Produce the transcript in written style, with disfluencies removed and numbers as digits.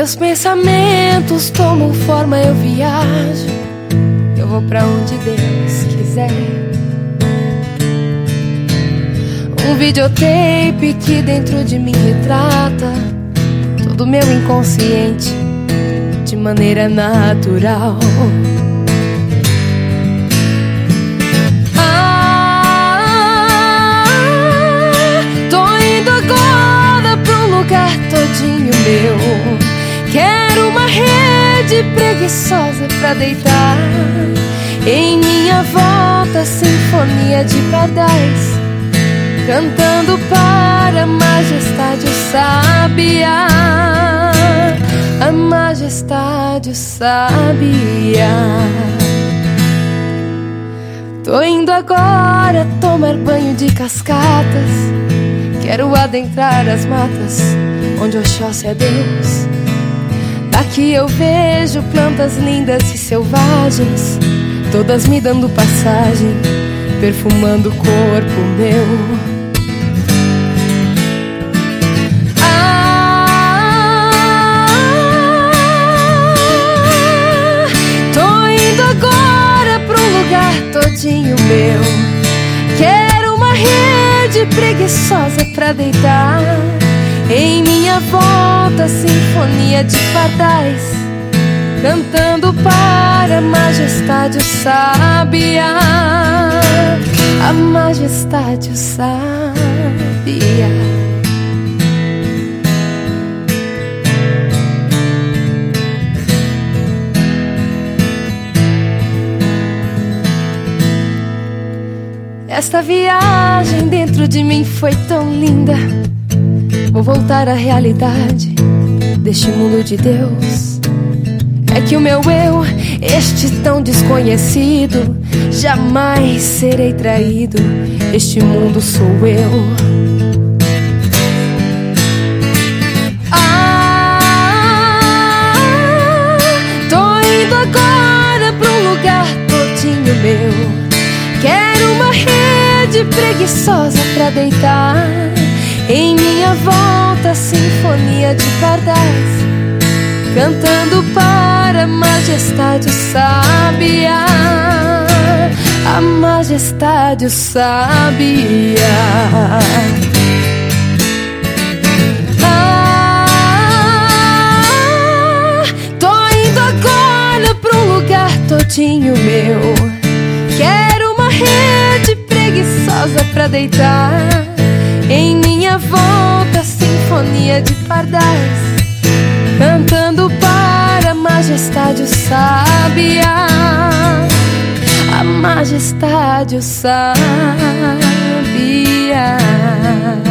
Meus pensamentos tomam forma, eu viajo, eu vou pra onde Deus quiser. Um videotape que dentro de mim retrata todo meu inconsciente de maneira natural. Tô indo agora pra um lugar todinho meu. Quero uma rede preguiçosa pra deitar. Em minha volta, sinfonia de pardais, cantando para a majestade o sabiá. A majestade o sabiá. Tô indo agora tomar banho de cascatas. Quero adentrar as matas onde Oxóssi é Deus. Daqui eu vejo plantas lindas e selvagens, todas me dando passagem, perfumando o corpo meu. Tô indo agora pra um lugar todinho meu. Quero uma rede preguiçosa pra deitar. Em minha volta, sinfonia de pardais, cantando para a majestade o sabiá. A majestade o sabiá. Esta viagem dentro de mim foi tão linda. Vou voltar à realidade deste mundo de Deus. É que o meu eu, este tão desconhecido, jamais serei traído. Este mundo sou eu. Tô indo agora pra um lugar todinho meu. Quero uma rede preguiçosa pra deitar. Em minha volta, sinfonia de pardais, cantando para a majestade o sabiá. A majestade o sabiá. Tô indo agora pra um lugar todinho meu. Quero uma rede preguiçosa pra deitar. Em minha volta, sinfonia de pardais, cantando para a majestade o sabiá. A majestade o sabiá.